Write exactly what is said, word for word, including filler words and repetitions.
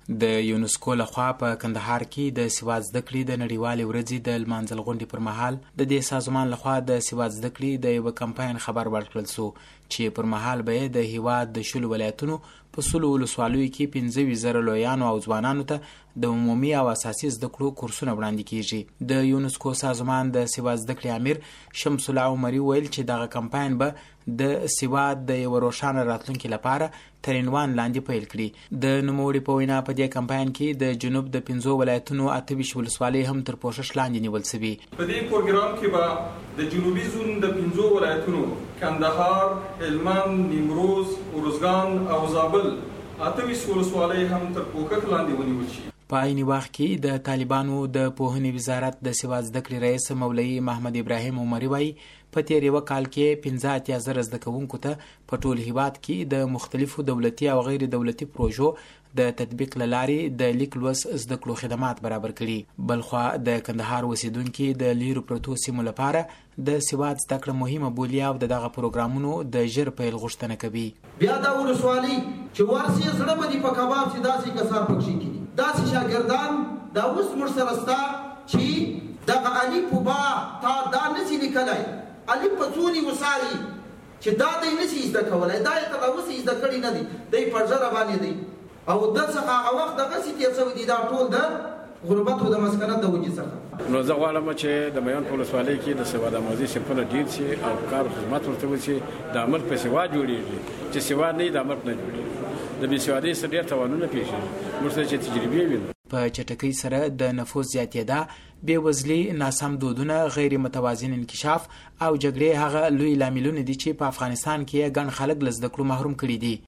د یونسکو لخوا په کندهار کې د سواد زده کړې د نړیوالې ورځې د لمانځل غونډې پر مهال د دې سازمان لخوا د سواد زده کړې د یو کمپاین خبر ورکړل شو چې پر مهال به د هیواد د شلو ولایتونو په سلو ولسوالیو کې پنځه زره لویانو او ځوانانو ته د عمومي او اساسي زده کړو کورسونه وړاندې کیږي. د یونسکو سازمان د سواد زده کړې امیر شمس الله عمري ویل چې دغه کمپاین به د سواد د یو روښانه راتلونکي لپاره تر عنوان لاندې پیل کړي. د نوموړي په وینا په دې کمپاین کې د جنوب د پنځو ولایتونو اته ویشت ولسوالۍ هم تر پوښښ لاندې نیول شوي. په دې پروګرام کې به د جنوبي زون د پنځو ولایتونو کندهار، هلمند، نیمروز، ارزګان او زابل اته ویشت ولسوالۍ هم تر پوښښ لاندې ونیول شي. په عین وخت کې د طالبانو د پوهنې وزارت د سواد زده کړې رئیس مولوي محمد ابراهیم عمري وایي په تیر یو کال کې پنځه اتیا زره زده کوونکو ته په ټول هیواد کې د مختلفو دولتي او غیر دولتي پروژو د تطبیق له لارې د لیک لوست زده کړو خدمات برابر کړي. بلخوا د کندهار اوسیدونکي د لیرو پرتو سیمو لپاره د سواد زده کړه مهمه بولي او دغه پروګرامونو د ژر پیل غوښتنه کوي. بیا دا ولسوالي چې ورسي زړه باندې په کباب چې داسې کسان پکښې کړي داسې شاګردان دا اوس موږ سره ستا چې دغه الف با تا دا نشي لیکلی الف په څو نیوساري چې دا دی نشي زده کولی دا یې تر اوسه زده کړي نه دي دی په ژره باندې دی او د څخه هغه وخت دغسې تېر شوی دي دا ټول د غربت او د مسکنت د وجې څخه. نو زه غواړم چې د میوند په ولسوالۍ کې د سواد آموزي صنفونه ډېر شي او کار خدمت ورته وشي د عمل په سواد جوړېږي چې سواد نه وي د عمل نه جوړېږي. د بې سوادۍ سره ډېر تاوانونه پېښېږي موږ ته چې تجربې وي. په چټکۍ سره د نفوس زیاتېدا، بېوزلي، ناسم دودونه، غیر متوازن انکشاف او جګړې هغه لوی لاملونه دي چې په افغانستان کې ګڼ خلک له زده کړو محروم کړي دي.